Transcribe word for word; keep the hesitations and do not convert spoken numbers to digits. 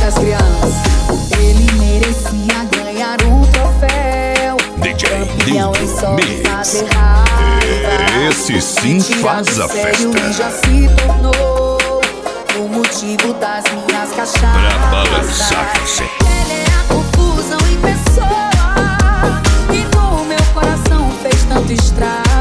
das crianças. Ele merecia ganhar um troféu. D J Campeão em só Mix. fazer raiva. Esse sim faz a festa. E já se tornou o motivo das minhas cachaças. Pra balançar você. Ele é a confusão em pessoa, e no meu coração fez tanto estrago.